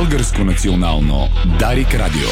Българско национално Дарик Радио.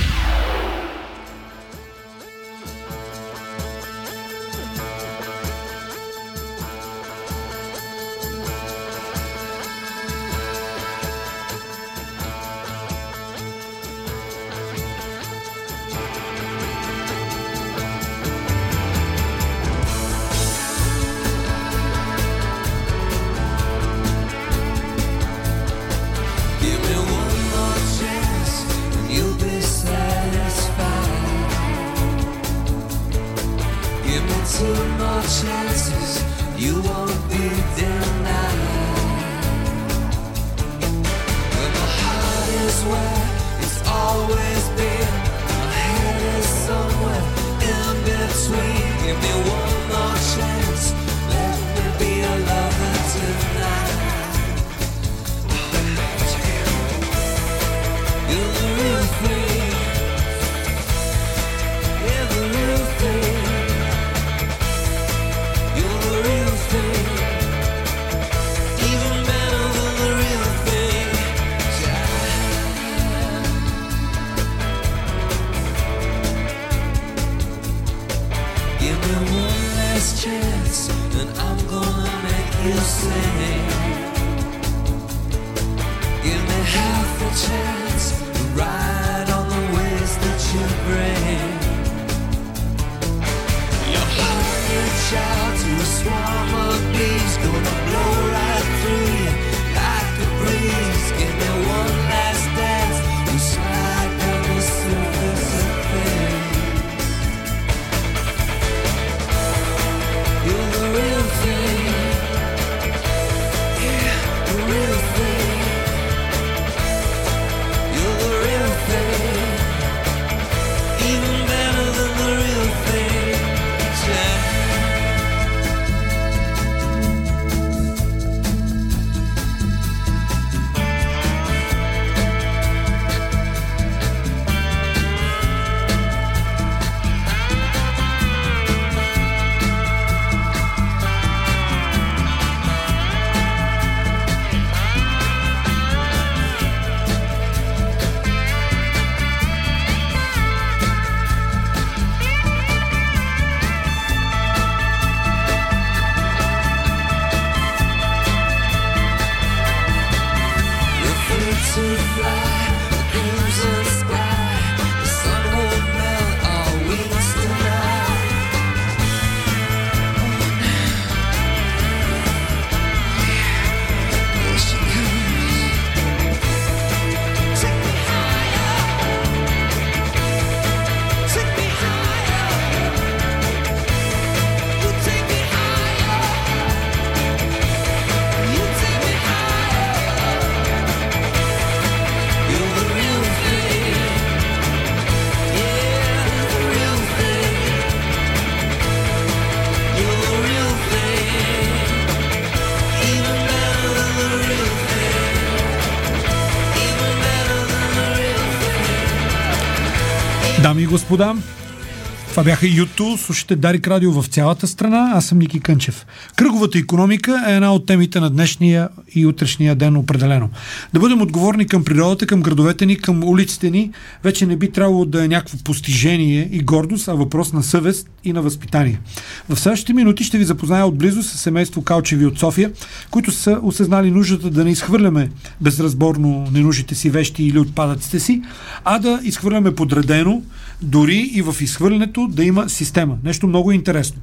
Дами и господа, това бяха U2, слушате Дарик Радио в цялата страна, аз съм Ники Кънчев. Кръговата икономика е една от темите на днешния и утрешния ден определено. Да бъдем отговорни към природата, към градовете ни, към улиците ни, вече не би трябвало да е някакво постижение и гордост, а въпрос на съвест и на възпитание. В следващите минути ще ви запозная отблизо с семейство Калчеви от София, които са осъзнали нуждата да не изхвърляме безразборно ненужните си вещи или отпадъците си, а да изхвърляме подредено, дори и в изхвърлянето да има система. Нещо много интересно,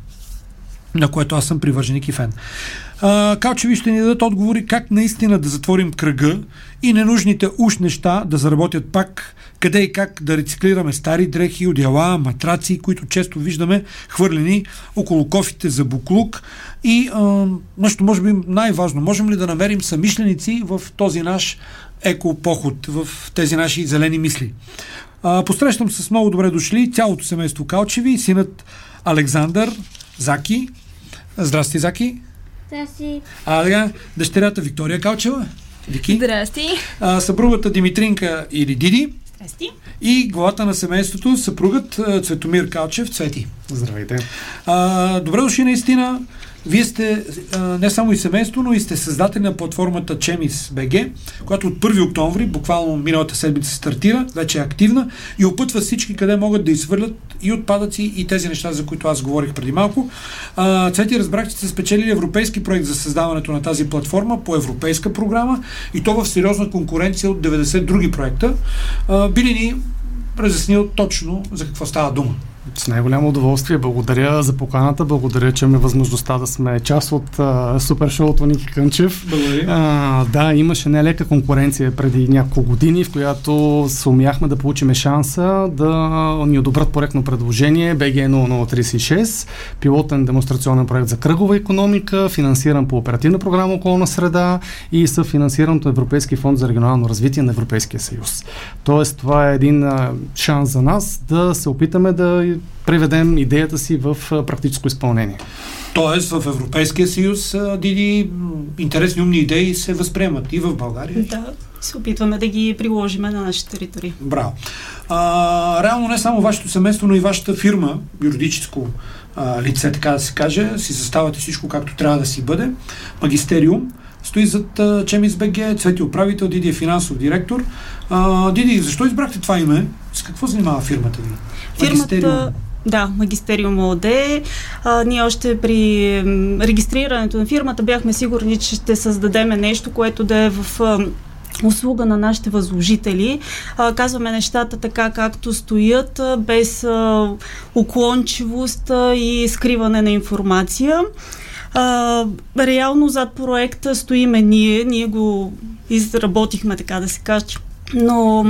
на което аз съм привърженик и фен. Калчеви ще ни дадат отговори как наистина да затворим кръга и ненужните уж неща да заработят пак, къде и как да рециклираме стари дрехи, одеяла, матраци, които често виждаме хвърлени около кофите за буклук и нещо може би най-важно, можем ли да намерим съмишленици в този наш екопоход, в тези наши зелени мисли. Посрещам с много добре дошли цялото семейство Калчеви, синът Александър, Заки. Здрасти, Заки. Здрасти. Дъщерята Виктория Калчева. Вики. Здрасти. Съпругата Димитринка или Диди. Здрасти. И главата на семейството, съпругът Цветомир Калчев, Цвети. Здравейте. Добре дошли наистина. Вие сте не само и семейство, но и сте създатели на платформата Chemis.bg, която от 1 октомври, буквално миналата седмица стартира, вече е активна и опътва всички къде могат да изхвърлят и отпадъци и тези неща, за които аз говорих преди малко. Цвети, разбрах, че сте спечелили европейски проект за създаването на тази платформа по европейска програма и то в сериозна конкуренция от 90 други проекта. Би ли ни разяснил точно за какво става дума? С най-голямо удоволствие. Благодаря за поканата. Благодаря, че имаме възможността да сме част от супер шоуто Ники Кънчев. Благодаря. Да, имаше нелека конкуренция преди няколко години, в която сумяхме да получим шанса да ни одобрят проектно предложение BG 0036, пилотен демонстрационен проект за кръгова икономика, финансиран по оперативна програма Околна среда и съфинансиран от Европейски фонд за регионално развитие на Европейския съюз. Тоест, това е един шанс за нас да се опитаме да преведем идеята си в практическо изпълнение. Тоест в Европейския съюз, Диди, интересни умни идеи се възприемат и в България. Да, се опитваме да ги приложим на нашата територия. Браво. Реално не само вашето семейство, но и вашата фирма, юридическо лице, така да се каже, си заставате всичко както трябва да си бъде. Магистериум стои зад Chemis.bg, Цвети управител, Диди е финансов директор. Диди, защо избрахте това име? С какво занимава фирмата ви? Фирмата, да, Магистериум ООД. Ние още при регистрирането на фирмата бяхме сигурни, че ще създадем нещо, което да е в услуга на нашите възложители. Казваме нещата така, както стоят, без уклончивост и скриване на информация. Реално зад проекта стоиме ние го изработихме, така да се каже. Но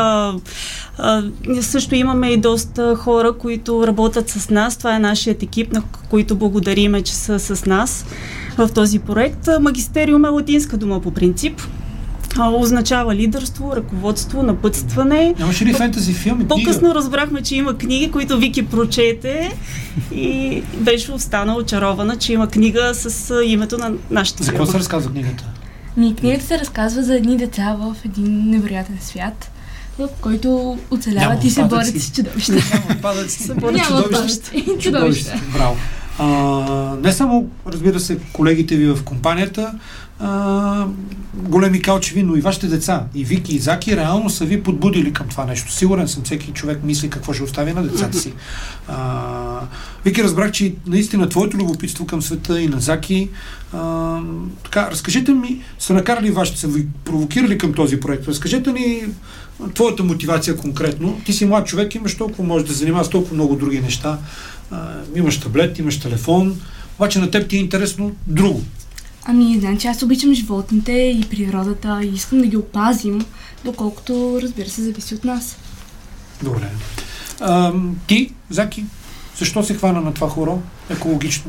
също имаме и доста хора, които работят с нас. Това е нашият екип, на които благодариме, че са с нас в този проект. Магистериум е латинска дума по принцип. Означава лидерство, ръководство, напътстване. Нямаше ли фентази филми? По-късно разбрахме, че има книги, които Вики прочете и беше останала очарована, че има книга с името на нашата фирма. За какво се разказва книгата? Книгата се разказва за едни деца в един невероятен свят, в който оцеляват и се борят с чудовища. Няма отпадъци. Няма чудовища. Браво. Не само, разбира се, колегите ви в компанията, големи калчеви, но и вашите деца, и Вики, и Заки, реално са ви подбудили към това нещо. Сигурен съм, всеки човек мисли какво ще остави на децата си. Вики, разбрах, че наистина твоето любопитство към света и на Заки, така, разкажете ми, са накарали вашите, са ви провокирали към този проект. Разкажете ни твоята мотивация конкретно. Ти си млад човек, имаш толкова, можеш да занимаваш толкова много други неща. Имаш таблет, имаш телефон, обаче на теб ти е интересно друго. Значи аз обичам животните и природата и искам да ги опазим, доколкото, разбира се, зависи от нас. Добре. Ти, Заки, защо се хвана на това хоро екологично?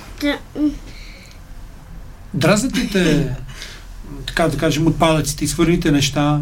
Дразнят ли те, така да кажем, отпадъците и свърните неща?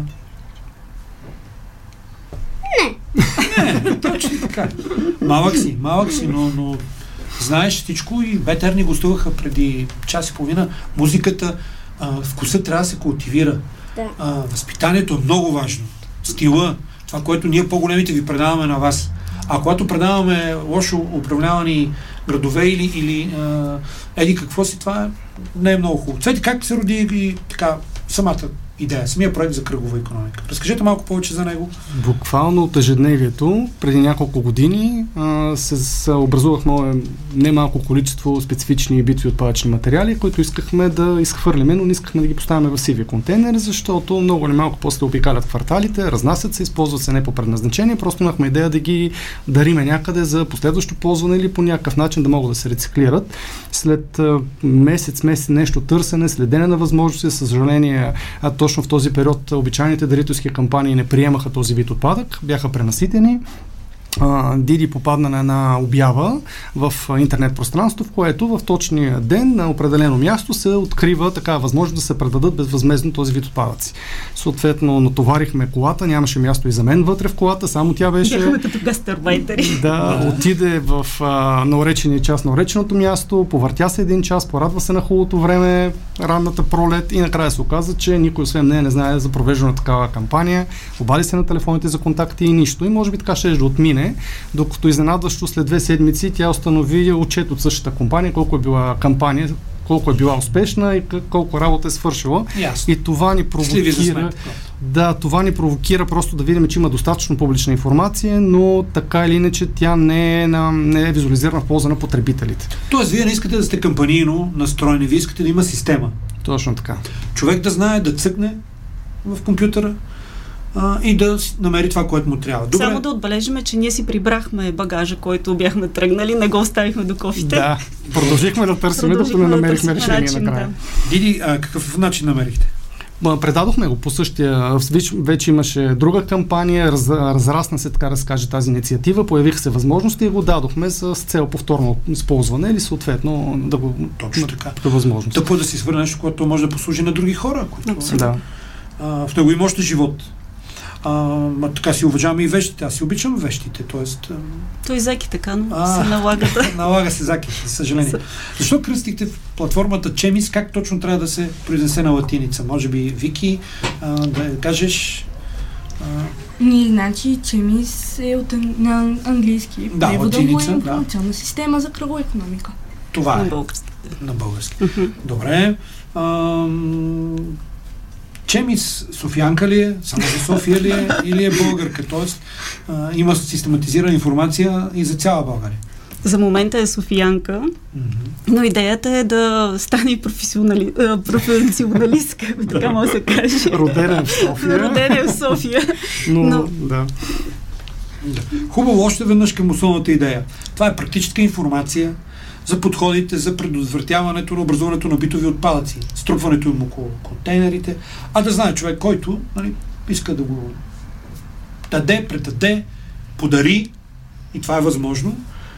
Не, точно така. Малък си, но знаеш всичко и БТР ни гостуваха преди час и половина. Музиката, вкусът трябва да се култивира. Да. Възпитанието е много важно. Стила, това, което ние по-големите ви предаваме на вас. А когато предаваме лошо управлявани градове или еди какво си, това не е много хубаво. Цвети, как се роди и така самата идея, самия проект за кръгова икономика? Разкажете малко повече за него. Буквално от ежедневието, преди няколко години се образувахме немалко количество специфични битови отпадъчни материали, които искахме да изхвърлиме, но не искахме да ги поставяме в сивия контейнер, защото много или малко после обикалят кварталите, разнасят се, използват се не по предназначение, просто имахме идея да ги дариме някъде за последващо ползване или по някакъв начин да могат да се рециклират. След месец нещо търсене, следене на възможности, съжаление, точно в този период обичайните дарителски кампании не приемаха този вид отпадък, бяха пренаситени. Диди попадна на една обява в интернет пространство, в което в точния ден на определено място се открива такава възможност да се предадат безвъзмездно този вид отпадъци. Съответно, натоварихме колата, нямаше място и за мен вътре в колата, само тя беше... Бяхме като гастарбайтери. Да, отиде на уречения час на уреченото място, повъртя се един час, порадва се на хубавото време, ранната пролет и накрая се оказа, че никой освен нея не знае за провеждане на такава кампания, обади се на телефоните за контакти и нищо. И може би така ще да отмине време, докато изненадващо след 2 седмици тя установи отчет от същата компания, колко е била успешна и колко работа е свършила. Ясно. И това ни провокира... това ни провокира просто да видим, че има достатъчно публична информация, но така или иначе тя не е визуализирана в полза на потребителите. Тоест, вие не искате да сте кампанийно настроени, вие искате да има система. Точно така. Човек да знае, да цъкне в компютъра и да намери това, което му трябва. Добре. Само да отбележим, че ние си прибрахме багажа, който бяхме тръгнали, не го оставихме до кофите. Да, продължихме да търсим, докато не намерихме решение накрая. Да. Диди, какъв начин намерихте? Предадохме го по същия. Вече имаше друга кампания, разрасна се, така да се каже, тази инициатива, появиха се възможности и го дадохме с цел повторно използване или съответно да го... Точно така. Възможност. Тъпо да си свърне нещо, което може да послужи на други хора. Да. В него има още живот. Така си уважаваме и вещите. Аз си обичам вещите, т.е. Той Заки така, но се налага да... Налага се Заки, за съжаление. Защо кръстихте платформата Чемис? Как точно трябва да се произнесе на латиница? Може би Вики, да кажеш... Значи Чемис е на английски. Да, латиница. Информационна система за кръгова икономика. Това на е. български. На български. Добре. Чемис софиянка ли е? Само за София ли е? Или е българка? Тоест има систематизирана информация и за цяла България. За момента е софиянка, но идеята е да стане професионалистка, така може да се каже. Родена в София. Но да. Хубаво, още веднъж към основната идея. Това е практическа информация за подходите за предотвратяването на образуването на битови отпадъци, струпването им около контейнерите, а да знае човек, който иска да го предаде, подари, и това е възможно,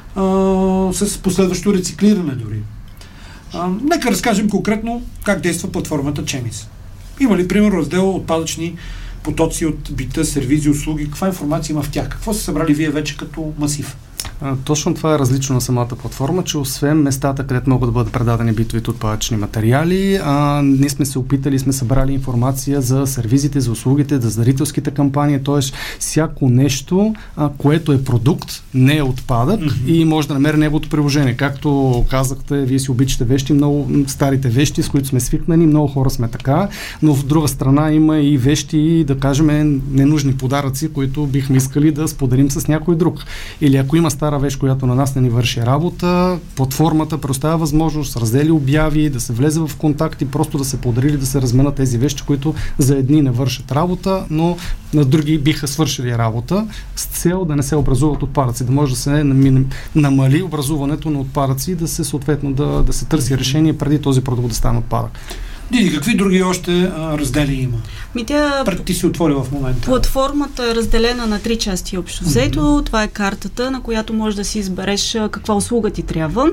с последващо рециклиране дори. Нека разкажем конкретно как действа платформата Чемис. Има ли, примерно, раздел отпадъчни потоци от бита, сервизи, услуги? Каква информация има в тях? Какво са събрали вие вече като масив? Точно това е различно на самата платформа, че освен местата, където могат да бъдат предадени битовите отпадъчни материали, ние сме се опитали, сме събрали информация за сервизите, за услугите, за дарителските кампании, т.е. всяко нещо, което е продукт, не е отпадък и може да намери неговото приложение. Както казахте, вие си обичате вещи, много старите вещи, с които сме свикнани, много хора сме така, но в друга страна има и вещи, да кажем, ненужни подаръци, които бихме искали да споделим с някой друг. Или ако има стара вещ, която на нас не ни върши работа, платформата предоставя възможност с раздели обяви, да се влезе в контакт и просто да се подарили, да се разменят тези вещи, които за едни не вършат работа, но на други биха свършили работа, с цел да не се образуват отпадъци, да може да се намали образуването на отпадъци и да се съответно да се търси решение преди този продукт да стане отпадък. Диди, какви други още раздели има? Пред ти си отворила в момента. Платформата е разделена на 3 части общо взето. Това е картата, на която можеш да си избереш каква услуга ти трябва.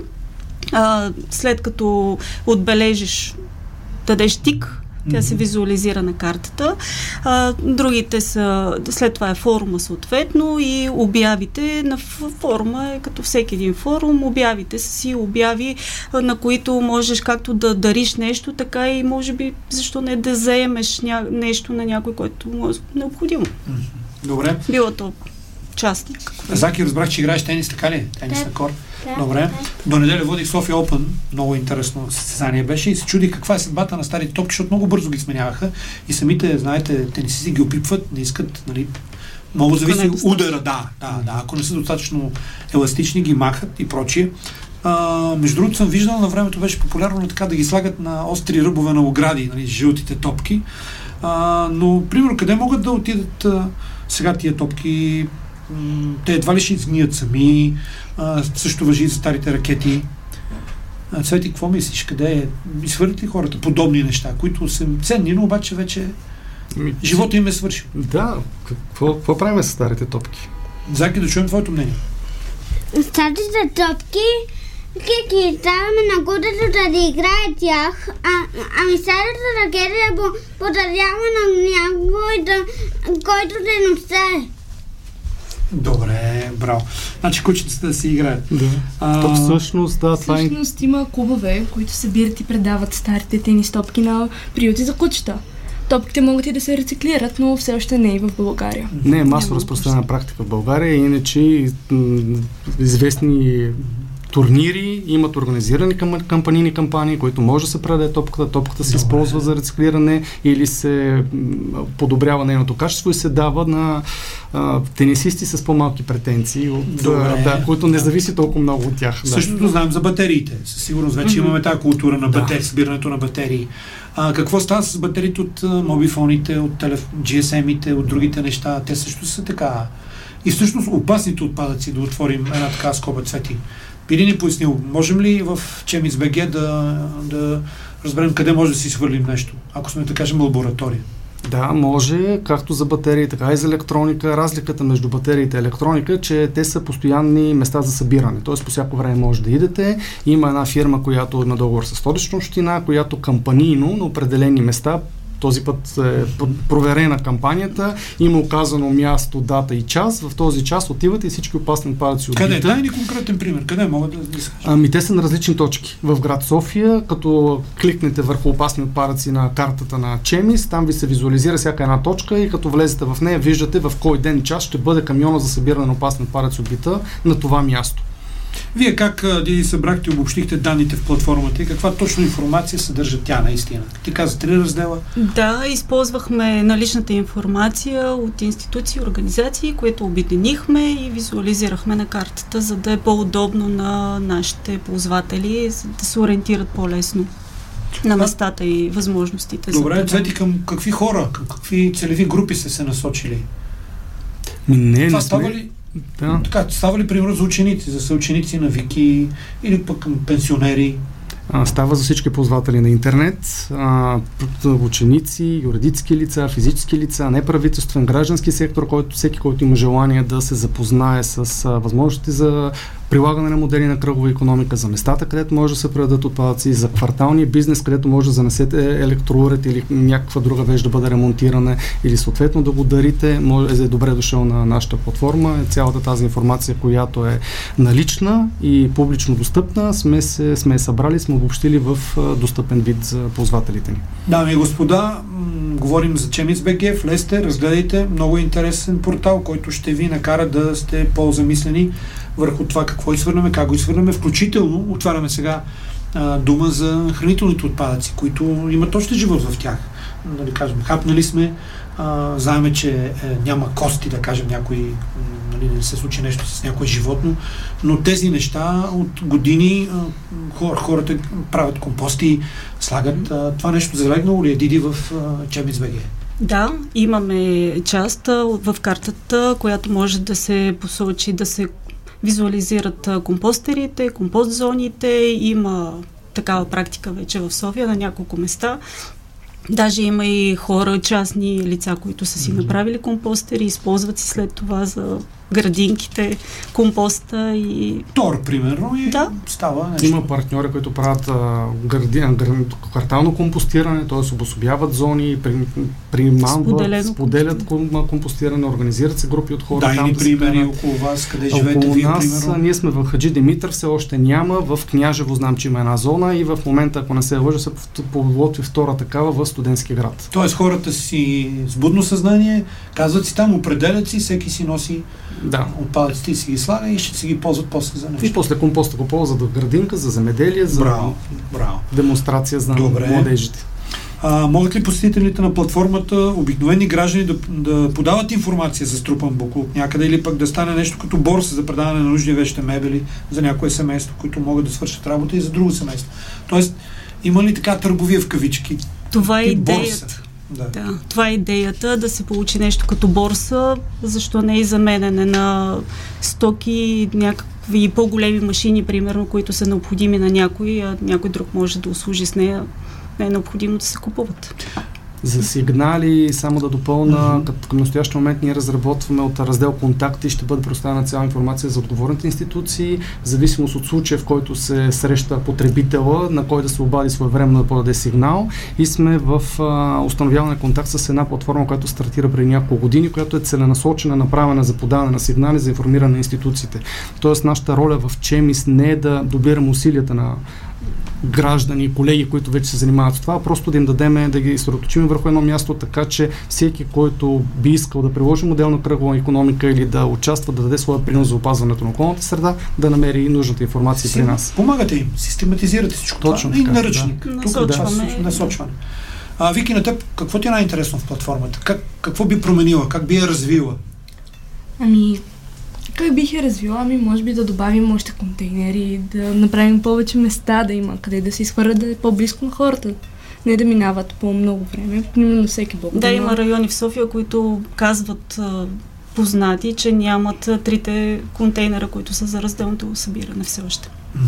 След като отбележиш, дадеш тик, тя се визуализира на картата. Другите са, след това е форума съответно и обявите. На форума е като всеки един форум. Обявите са си обяви, на които можеш както да дариш нещо, така и може би защо не да заемеш нещо на някой, който му е необходимо. Добре. Било то частник. Заки, разбрах, че играеш тенис, така ли? Тенис на корт. Добре. До неделя водих София Open. Много интересно състезание беше и се чудих каква е съдбата на старите топки, защото много бързо ги сменяваха и самите, знаете, тенисисти ги опипват, не искат, нали, много зависи от удара, да. Ако не са достатъчно еластични, ги махат и прочие. Между другото съм виждал, на времето беше популярно така да ги слагат на остри ръбове на огради, нали, жълтите топки. Но, примерно, къде могат да отидат сега тия топки? Те едва ли ще изгният сами, също важи за старите ракети. Цвети, какво мислиш? Къде изхвърлят ли хората подобни неща, които са ценни, но обаче вече живота им е свършил? Да, какво правим с старите топки? Заки, да чуем твоето мнение. Старите топки ги ставаме на кутето да играе тях, ами старата ракета да подарява на някой, който да носе. Добре, браво. Значи кучетата да си играят. Да. Всъщност има клубове, които събират и предават старите тенис топки на приюти за кучета. топките могат и да се рециклират, но все още не и в България. Не е масово разпространена практика в България, иначе известни турнири, имат организирани кампанийни кампании, които може да се предаде топката се използва за рециклиране или се подобрява нейното качество и се дава на тенисисти с по-малки претенции, които не зависи толкова много от тях. Същото знаем за батериите. Със сигурност вече имаме тази култура на батерии, събирането на батерии. Какво става с батериите от мобифоните, от GSM-ите, от другите неща? Те също са така. И всъщност опасните отпадъци, да отворим една така скоба, Цвети. Или ни пояснил, можем ли в Chemis.bg да разберем къде може да си свърлим нещо, ако сме, да кажем, лаборатория? Да, може, както за батерии, така и за електроника. Разликата между батериите и електроника е, че те са постоянни места за събиране. Т.е. по всяко време може да идете. Има една фирма, която е на договор с Столична община, която кампанийно на определени места, този път е проверена кампанията, има указано място, дата и час. В този час отивате и всички опасни отпадъци от бита. Къде? Дай ни конкретен пример. Къде могат да искаш? Те са на различни точки. В град София, като кликнете върху опасни отпадъци на картата на Chemis, там ви се визуализира всяка една точка и като влезете в нея, виждате в кой ден и час ще бъде камиона за събиране на опасни отпадъци от бита на това място. Вие как, Диди, събрахте и обобщихте данните в платформата и каква точно информация съдържа тя наистина? Ти каза 3 раздела. Да, използвахме наличната информация от институции, организации, които обединихме и визуализирахме на картата, за да е по-удобно на нашите ползватели, за да се ориентират по-лесно на местата и възможностите. Добре, Цвети, към какви хора, към какви целеви групи се насочили? Това става ли? Да. Така, става ли примерно за ученици, за съученици на Вики или пък към пенсионери? Става за всички ползватели на интернет, ученици, юридически лица, физически лица, неправителствен, граждански сектор, всеки, който има желание да се запознае с възможности за прилагане на модели на кръгова икономика, за местата, където може да се предадат отпадъци, за кварталния бизнес, където може да занесете електроуред или някаква друга вещ да бъде ремонтирана или съответно да го дарите, е добре дошъл на нашата платформа. Цялата тази информация, която е налична и публично достъпна, сме събрали, сме обобщили в достъпен вид за ползвателите ни. Дами и господа, говорим за Chemis.bg, влезте, разгледайте, много интересен портал, който ще ви накара да сте по-замислени върху това какво изхвърляме, как го изхвърляме, включително отваряме сега дума за хранителните отпадъци, които имат още живот в тях. Нали, кажем, хапнали сме, знаем, че няма кости, да кажем, някой, нали, не се случи нещо с някое животно, но тези неща от години хората правят компости, слагат. Това нещо залегнало ли е, Диди, в Chemis.bg? Да, имаме част в картата, която може да се посочи, да се визуализират компостерите, компост зоните. Има такава практика вече в София на няколко места. Даже има и хора, частни лица, които са си направили компостери, използват си след това за градинките, компоста и... Тор, примерно, и става нещо. Има партньори, които правят квартално компостиране, т.е. обособяват зони, споделят компостиране, организират се групи от хора. Дай ни примери около вас, къде живеете вие, примерно. Ние сме в Хаджи Димитър, все още няма, в Княжево знам, че има една зона и в момента, ако не се лъжа, се подготви втора такава в Студентски град. Тоест хората си с будно съзнание, казват си там, определят си, всеки си носи отпадъците и си ги слага и ще си ги ползват после за нещо. И после компоста го ползват в градинка, за земеделие, за демонстрация за младежите. Могат ли посетителите на платформата, обикновени граждани, да подават информация за струпан боклук някъде или пък да стане нещо като борса за предаване на нужни вещи, мебели за някое семейство, които могат да свършат работа и за друго семейство? Тоест, има ли така търговия в кавички? Това е идеята. Да, това е идеята, да се получи нещо като борса, защо не и заменене на стоки, някакви по-големи машини, примерно, които са необходими на някой, а някой друг може да услужи с нея. Не е необходимо да се купуват. За сигнали, само да допълна, към настоящия момент ние разработваме от раздел контакти, ще бъде предоставена цяла информация за отговорните институции, в зависимост от случая, в който се среща потребителя, на кой да се обади своевременно да подаде сигнал, и сме в установяване контакт с една платформа, която стартира преди няколко години, която е целенасочена, направена за подаване на сигнали, за информиране на институциите. Тоест нашата роля в Chemis не е да добираме усилията на граждани, колеги, които вече се занимават с това, просто да им дадем, да ги съсредоточим върху едно място, така че всеки, който би искал да приложи модел на кръгова икономика или да участва, да даде своя принос за опазването на околната среда, да намери нужната информация при нас. Помагате им, систематизирате всичко точно това. Така, и наръчник. Да. Насочване. Вики, на теб, какво ти е най-интересно в платформата? Какво би променила? Как би я развила? Как бих я развила? Може би да добавим още контейнери, да направим повече места, да има къде да се изхвърлят, да е по-близко на хората. Не да минават по много време, примерно всеки блок. Да, има райони в София, които казват познати, че нямат 3 контейнера, които са за разделното събиране все още.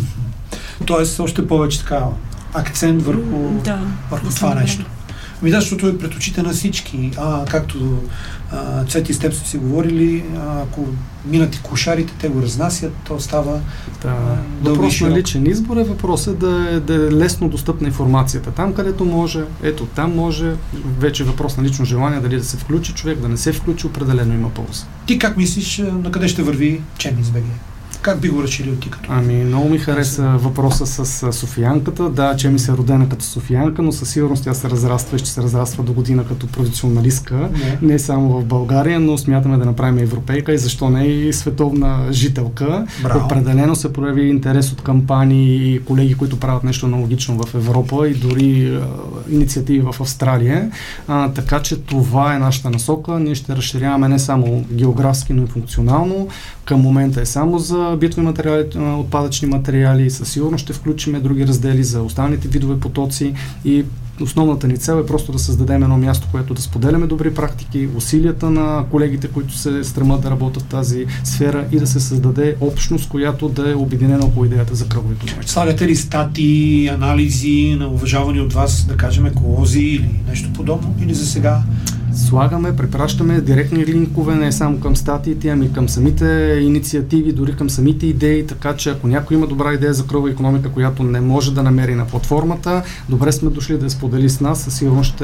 Тоест още повече така акцент върху това нещо. Защото е пред очите на всички. Както Цвети с теб сме си говорили, ако минат и кошарите, те го разнасят, то става въпрос на личен избор е въпросът да е лесно достъпна информацията. Там, където може, ето там може, вече въпрос на лично желание, дали да се включи човек, да не се включи, определено има полза. Ти как мислиш, на къде ще върви Chemist.bg? Как би го решили от ти като? Много ми хареса въпроса с софиянката. Да, Chemist е родена като софиянка, но със сигурност тя се разраства и ще се разраства до година като професионалистка. Не само в България, но смятаме да направим европейка и защо не и световна жителка. Браво. Определено се прояви интерес от кампании и колеги, които правят нещо аналогично в Европа и дори инициативи в Австралия. Така че това е нашата насока. Ние ще разширяваме не само географски, но и функционално. Към момента е само за битови материали, отпадъчни материали. Със сигурност ще включим други раздели за останалите видове потоци и основната ни цел е просто да създадем едно място, което да споделяме добри практики, усилията на колегите, които се стремат да работят в тази сфера и да се създаде общност, която да е обединена около идеята за кръгова икономика. Слагате ли статии, анализи на уважавани от вас, да кажем, еколози или нещо подобно? Или за сега? Слагаме, препращаме директни линкове не само към статиите, ами към самите инициативи, дори към самите идеи, така че ако някой има добра идея за кръгова икономика, която не може да намери на платформата, добре сме дошли да я сподели с нас, със сигурност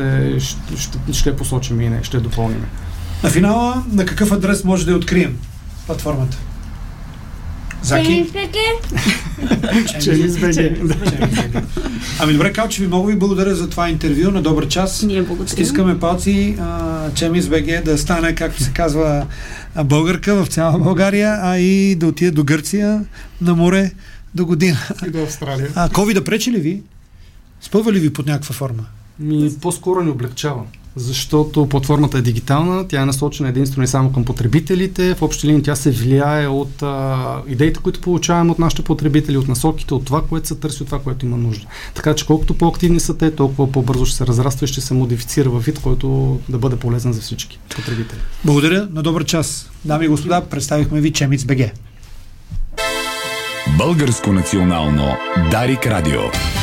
ще посочим и ще допълним. На финала, на какъв адрес може да я открием платформата? Заки? Chemist.bg. Добре, Калчеви, много ви благодаря за това интервю. На добър час. Ние благодарим. Стискаме палци Chemist.bg да стане, както се казва, българка в цяла България, а и да отиде до Гърция на море до година. И до Австралия. COVID пречи ли ви? Спъва ли ви под някаква форма? По-скоро ни облегчава. Защото платформата е дигитална, тя е насочена единствено и само към потребителите. В общи линии тя се влияе от идеите, които получаваме от нашите потребители, от насоките, от това, което се търси, от това, което има нужда. Така че колкото по-активни са те, толкова по-бързо ще се разраства и ще се модифицира във вид, който да бъде полезен за всички потребители. Благодаря, на добър час. Дами и господа, представихме ви Chemist.bg. Българско национално Дарик Радио.